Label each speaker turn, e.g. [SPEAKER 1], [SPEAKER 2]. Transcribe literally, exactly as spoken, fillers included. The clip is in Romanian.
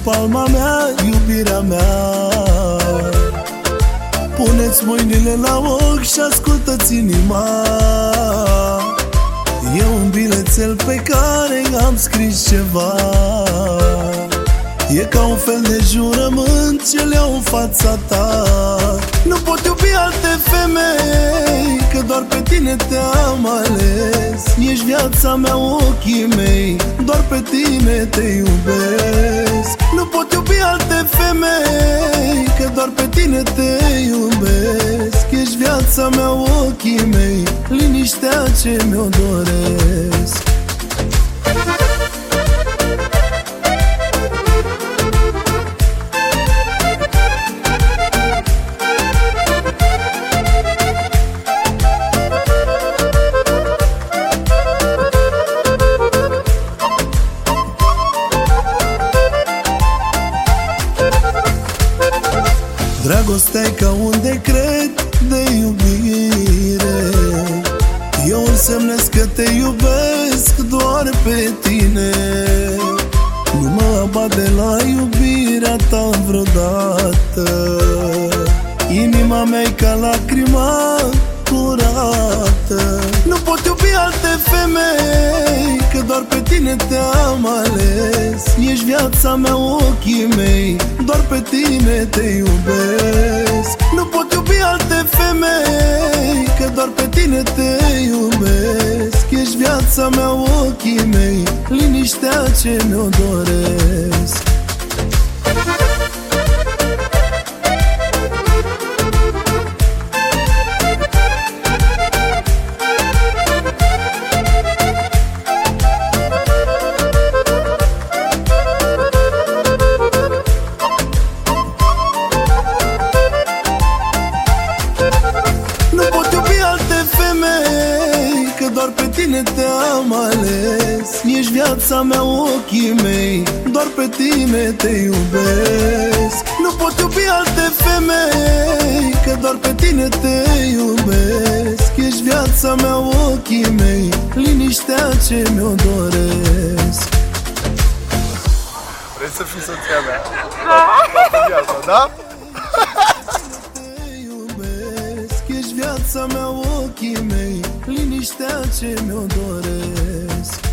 [SPEAKER 1] palma mea, iubirea mea. Puneți mâinile la ochi și ascultă-ți inima. E un bilețel pe care am scris ceva. E ca un fel de jurământ ce le iau în fața ta. Nu pot iubi alte femei, că doar pe tine te-am ales. Ești viața mea, ochii mei, doar pe tine te iubesc. Nu pot iubi alte femei, că doar pe tine te iubesc. Ești viața mea, ochii mei, liniștea ce mi-o doresc. Dragostea-i ca un decret de iubire. Eu însemnesc că te iubesc doar pe tine. Nu mă abat de la iubirea ta vreodată. Inima mea-i ca lacrima curată. Nu pot iubi alte femei, că doar pe tine te-am ales. Ești viața mea, ochii mei, doar pe tine te iubesc. Nu pot iubi alte femei, că doar pe tine te iubesc. Ești viața mea, ochii mei, liniștea ce mi-o doresc. Doar pe tine te-am ales. Ești viața mea, ochii mei, doar pe tine te iubesc. Nu pot iubi alte femei, că doar pe tine te iubesc. Ești viața mea, ochii mei, liniștea ce mi-o doresc.
[SPEAKER 2] Vrei să fii soția mea? Da? Viața, da?
[SPEAKER 1] Ești viața mea, ochii mei, liniștea ce mi-o doresc.